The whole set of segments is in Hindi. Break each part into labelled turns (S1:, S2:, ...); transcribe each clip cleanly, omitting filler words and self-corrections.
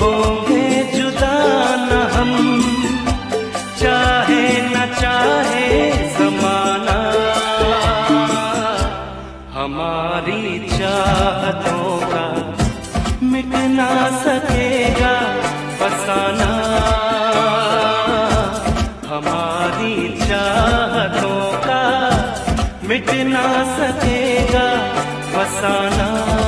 S1: होंगे जुदा न हम, चाहे न चाहे ज़माना। हमारी चाहतों का मिट ना सकेगा फसाना। हमारी चाहतों का मिट ना सकेगा फसाना।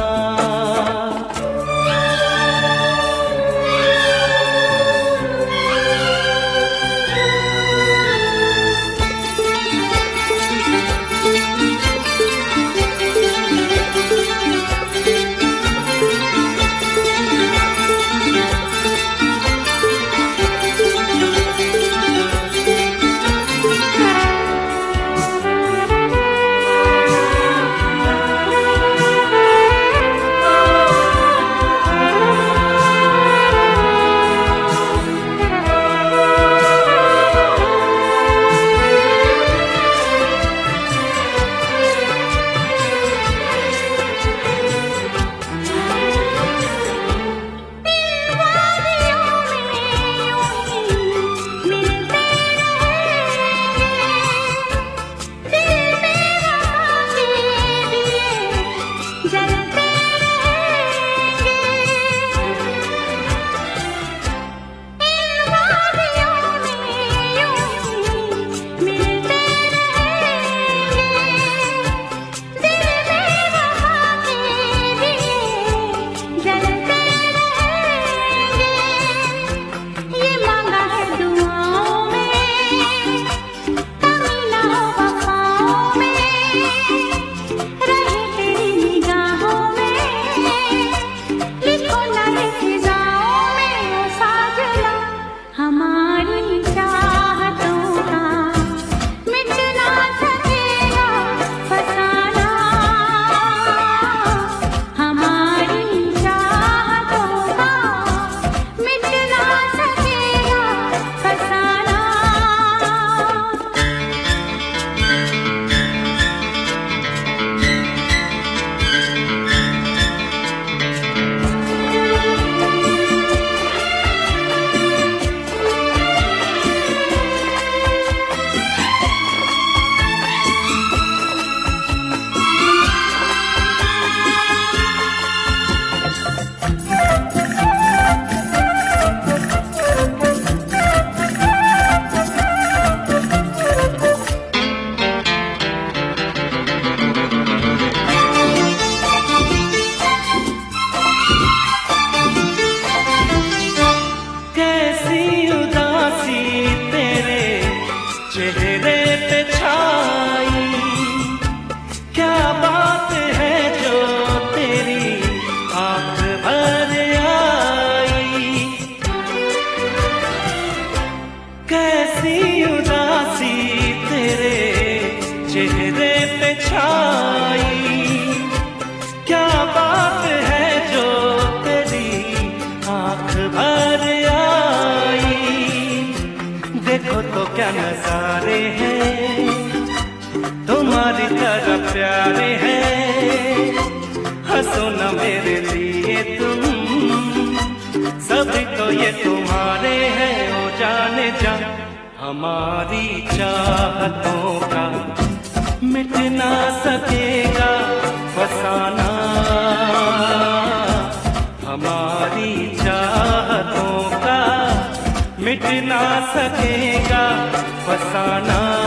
S1: चेहरे पे छाई क्या बात है जो तेरी आंख भर आई। कैसी उदासी तेरे चेहरे पे छाई क्या बात है जो तेरी आंख भर आई। देखो तो क्या नजारे हैं तुम्हारी तरह प्यारे हैं। हंसो न मेरे लिए तुम सभी तो ये तुम्हारे हैं। ओ जाने जा हमारी चाहतों का मिट ना सकेगा फसाना। हमारी चाहतों का मिट ना सकेगा फसाना।